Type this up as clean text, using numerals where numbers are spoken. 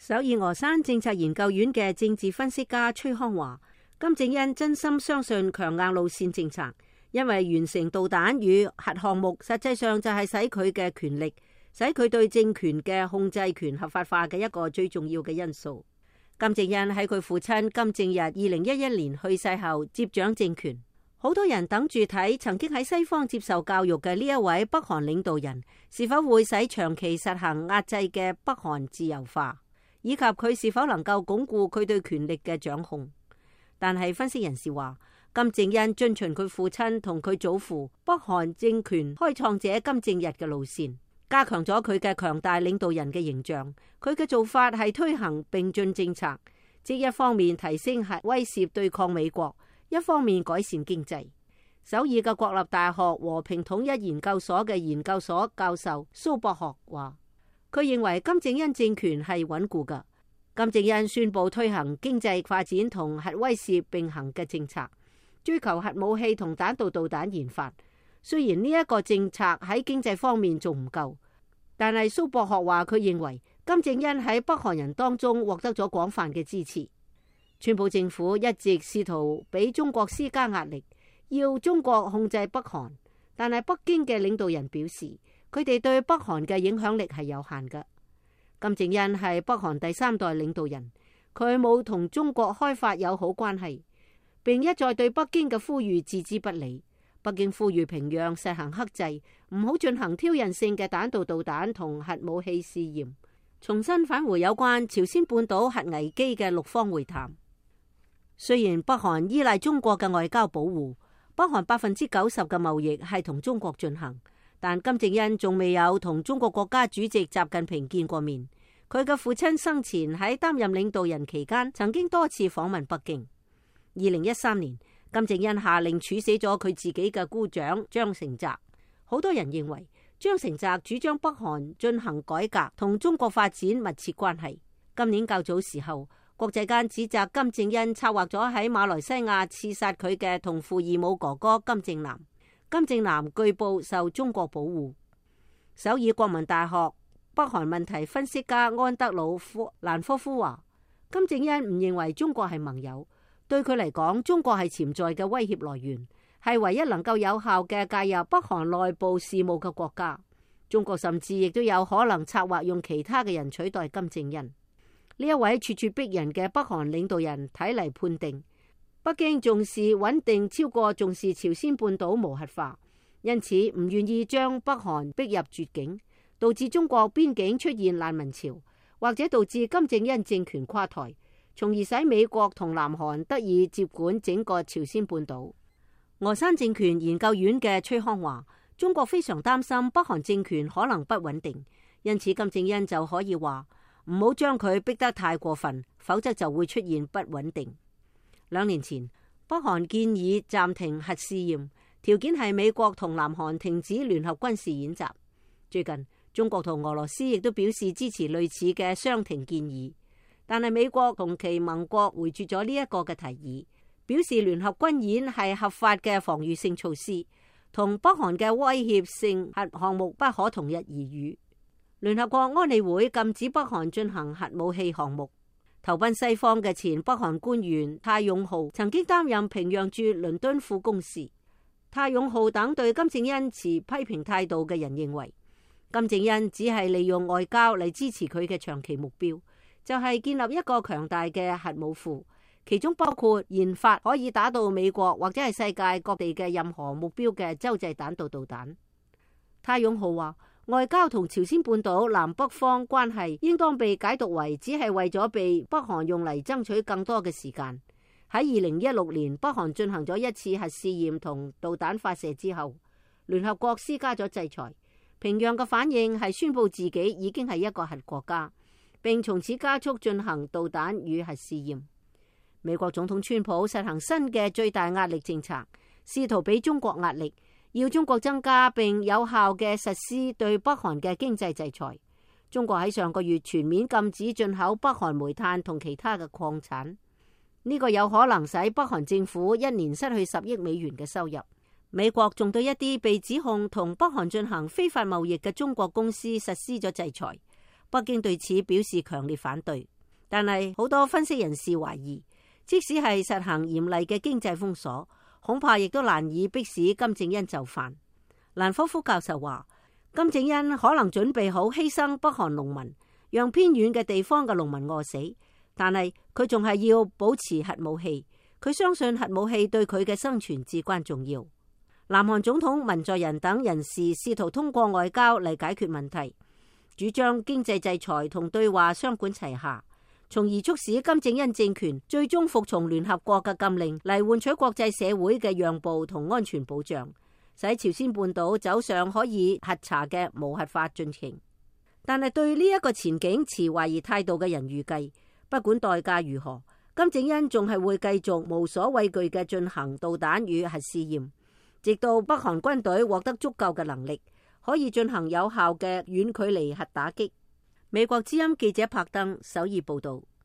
首爾峨山政策研究院嘅政治分析家崔康話，金正恩真心相信強硬路線政策，因為完成導彈與核項目實際上就係使佢嘅權力，使佢對政權嘅控制權合法化嘅一個最重要嘅因素。金正恩喺佢父親金正日2011年去世後接掌政權，好多人等住睇曾經喺西方接受教育嘅呢一位北韓領導人是否會使長期實行壓制嘅北韓自由化，以及佢是否能夠鞏固佢對權力嘅掌控。但係分析人士話，金正恩遵循佢父親同佢祖父北韓政權開創者金正日嘅路線，加強咗佢嘅強大領導人嘅形象。佢嘅做法係推行並進政策，即一方面提升核威懾對抗美國，一方面改善經濟。首爾嘅國立大學和平統一研究所嘅研究所教授蘇博學話，佢認為金正恩政權係穩固㗎。金正恩宣布推行經濟發展同核威懾並行嘅政策，追求核武器同彈道導彈研發。雖然呢一個政策喺經濟方面仲唔夠，但係蘇博學話佢認為金正恩喺北韓人當中獲得咗廣泛嘅支持。川普政府一直試圖俾中國施加壓力，要中國控制北韓，但係北京嘅領導人表示，佢哋對北韓嘅影響力係有限嘅。金正恩係北韓第3代領導人，佢冇同中國開發友好關係，並一再對北京嘅呼籲置之不理。北京呼籲平壤實行克制，唔好進行挑釁性嘅彈道導彈同核武器試驗，重新返回有關朝鮮半島核危機嘅6方會談。雖然北韓依賴中國嘅外交保護，北韓90%嘅貿易係同中國進行，但金正恩仲未有同中國國家主席習近平見過面。佢嘅父親生前喺擔任領導人期間，曾經多次訪問北京。2013年，金正恩下令處死咗佢自己嘅姑丈張成澤。好多人認為張成澤主張北韓進行改革同中國發展密切關係。今年較早時候，國際間指責金正恩策劃咗喺馬來西亞刺殺佢嘅同父異母哥哥金正男。金正男據報受中國保護。首爾國民大學北韓問題分析家安德魯蘭科夫話，金正恩唔認為中國係盟友，對佢嚟講，中國係潛在嘅威脅來源，係唯一能夠有效嘅介入北韓內部事務嘅國家。中國甚至亦都有可能策劃用其他嘅人取代金正恩。呢一位咄咄逼人嘅北韓領導人睇嚟判定，北京重視穩定超過重視朝鮮半島無核化，因此唔願意將北韓逼入絕境，導致中國邊境出現難民潮，或者導致金正恩政權垮台，從而使美國同南韓得以接管整個朝鮮半島。峨山政權研究院嘅崔康話，中國非常擔心北韓政權可能不穩定，因此金正恩就可以話唔好將佢逼得太過分，否則就會出現不穩定。2年前，北韓建議暫停核試驗，條件係美國同南韓停止聯合軍事演習。最近，中國同俄羅斯亦都表示支持類似嘅相停建議，但係美國同其盟國回絕咗呢一個嘅提議，表示聯合軍演係合法嘅防禦性措施，同北韓嘅威脅性核項目不可同日而語。聯合國安理會禁止北韓進行核武器項目。投奔西方嘅前北韓官員泰永浩曾經擔任平壤駐倫敦副公使。泰永浩等對金正恩持批評態度嘅人認為，金正恩只係利用外交嚟支持佢嘅長期目標，就係建立一個強大嘅核武庫，其中包括研發可以打到美國或者係世界各地嘅任何目標嘅洲際彈道導彈。泰永浩話，外交同朝鮮半島南北方關係應當被解讀為只係為咗被北韓用嚟爭取更多嘅時間。喺2016年北韓進行咗一次核試驗同導彈發射之後，聯合國施加咗制裁。平壤嘅反應係宣布自己已經係一個核國家，並從此加速進行導彈與核試驗。美國總統川普實行新嘅最大壓力政策，試圖俾中國壓力，要中國增加並有效嘅實施對北韓嘅經濟制裁。中國喺上個月全面禁止進口北韓煤炭同其他嘅礦產，呢個有可能使北韓政府一年失去10億美元嘅收入。美國仲對一啲被指控同北韓進行非法貿易嘅中國公司實施咗制裁，北京對此表示強烈反對。 但係好多分析人士懷疑，即使係實行嚴厲嘅經濟封鎖，恐怕亦都難以迫使金正恩就範。蘭科夫教授話，金正恩可能準備好犧牲北韓農民，讓偏遠嘅地方嘅農民餓死，但係佢仲係要保持核武器。佢相信核武器對佢嘅生存至關重要。南韓總統文在寅等人士試圖通過外交嚟解決問題，主張經濟制裁同對話雙管齊下，從而促使金正恩政權最終服從聯合國嘅禁令，嚟換取國際社會嘅讓步同安全保障，使朝鮮半島走上可以核查嘅無核化進程。但係對呢一個前景持懷疑態度嘅人預計，不管代價如何，金正恩仲係會繼續無所畏懼嘅進行導彈與核試驗，直到北韓軍隊獲得足夠嘅能力，可以進行有效嘅遠距離核打擊。美國之音記者柏登首爾報道。